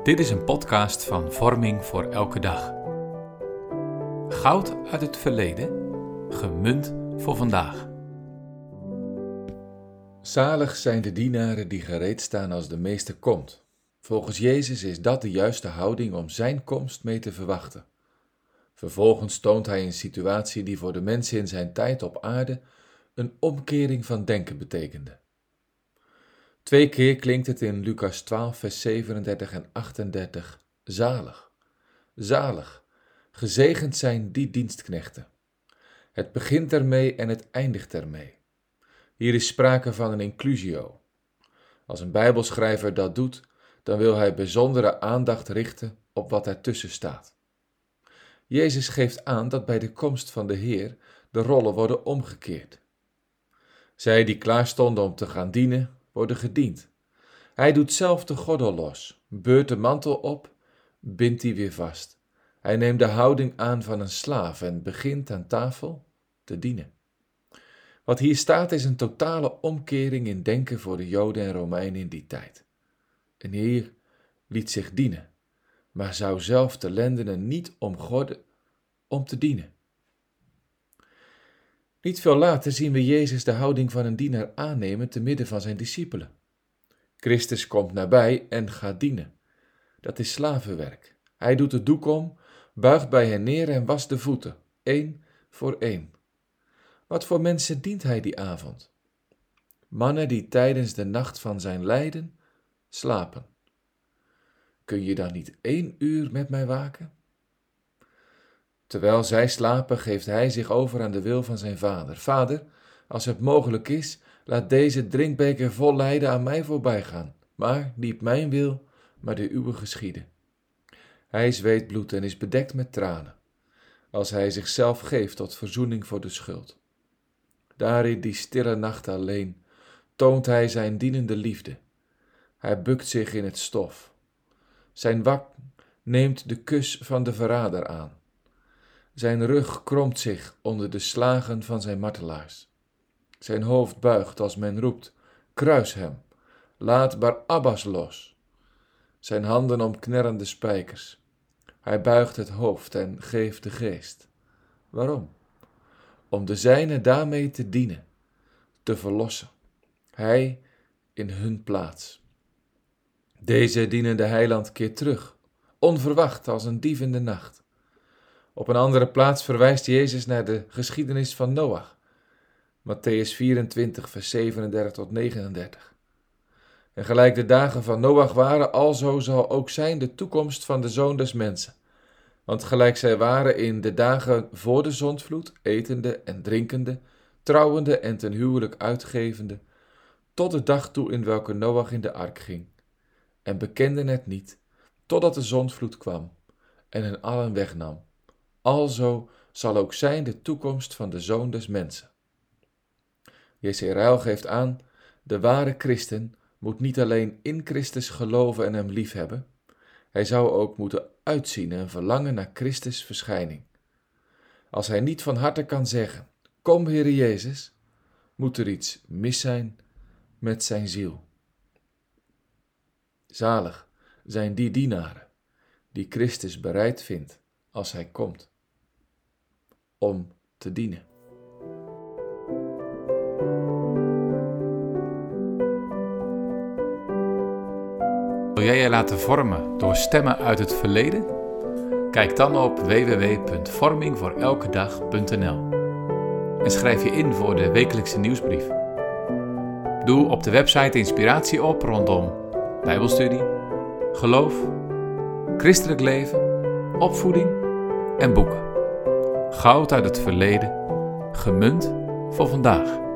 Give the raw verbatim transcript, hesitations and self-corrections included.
Dit is een podcast van Vorming voor elke dag. Goud uit het verleden, gemunt voor vandaag. Zalig zijn de dienaren die gereed staan als de meester komt. Volgens Jezus is dat de juiste houding om zijn komst mee te verwachten. Vervolgens toont hij een situatie die voor de mensen in zijn tijd op aarde een omkering van denken betekende. Twee keer klinkt het in Lucas twaalf, vers zevenendertig en achtendertig, zalig, zalig, gezegend zijn die dienstknechten. Het begint ermee en het eindigt ermee. Hier is sprake van een inclusio. Als een bijbelschrijver dat doet, dan wil hij bijzondere aandacht richten op wat ertussen staat. Jezus geeft aan dat bij de komst van de Heer de rollen worden omgekeerd. Zij die klaar stonden om te gaan dienen, worden gediend. Hij doet zelf de gordel los, beurt de mantel op, bindt die weer vast. Hij neemt de houding aan van een slaaf en begint aan tafel te dienen. Wat hier staat is een totale omkering in denken voor de Joden en Romeinen in die tijd. Een Heer liet zich dienen, maar zou zelf de lendenen niet omgorden om te dienen. Niet veel later zien we Jezus de houding van een dienaar aannemen te midden van zijn discipelen. Christus komt nabij en gaat dienen. Dat is slavenwerk. Hij doet het doek om, buigt bij hen neer en wast de voeten, één voor één. Wat voor mensen dient hij die avond? Mannen die tijdens de nacht van zijn lijden slapen. Kun je dan niet één uur met mij waken? Terwijl zij slapen, geeft hij zich over aan de wil van zijn vader. Vader, als het mogelijk is, laat deze drinkbeker vol lijden aan mij voorbij gaan. Maar niet mijn wil, maar de uwe geschieden. Hij zweet bloed en is bedekt met tranen, als hij zichzelf geeft tot verzoening voor de schuld. Daar in die stille nacht alleen toont hij zijn dienende liefde. Hij bukt zich in het stof. Zijn wak neemt de kus van de verrader aan. Zijn rug kromt zich onder de slagen van zijn martelaars. Zijn hoofd buigt als men roept, kruis hem, laat Barabbas los. Zijn handen omknerren de spijkers. Hij buigt het hoofd en geeft de geest. Waarom? Om de zijnen daarmee te dienen, te verlossen. Hij in hun plaats. Deze dienende heiland keert terug, onverwacht als een dief in de nacht. Op een andere plaats verwijst Jezus naar de geschiedenis van Noach. Mattheüs vierentwintig, vers zevenendertig tot negenendertig. En gelijk de dagen van Noach waren, alzo zal ook zijn de toekomst van de Zoon des Mensen. Want gelijk zij waren in de dagen voor de zondvloed, etende en drinkende, trouwende en ten huwelijk uitgevende, tot de dag toe in welke Noach in de ark ging, en bekenden het niet, totdat de zondvloed kwam en hen allen wegnam. Alzo zal ook zijn de toekomst van de Zoon des Mensen. Jeserael geeft aan, de ware christen moet niet alleen in Christus geloven en hem liefhebben, hij zou ook moeten uitzien en verlangen naar Christus' verschijning. Als hij niet van harte kan zeggen, kom Heere Jezus, moet er iets mis zijn met zijn ziel. Zalig zijn die dienaren die Christus bereid vindt als hij komt om te dienen. Wil jij je laten vormen door stemmen uit het verleden? Kijk dan op w w w punt vorming voor elke dag punt n l en schrijf je in voor de wekelijkse nieuwsbrief. Doe op de website inspiratie op rondom bijbelstudie, geloof, christelijk leven, opvoeding en boeken. Goud uit het verleden, gemunt voor vandaag.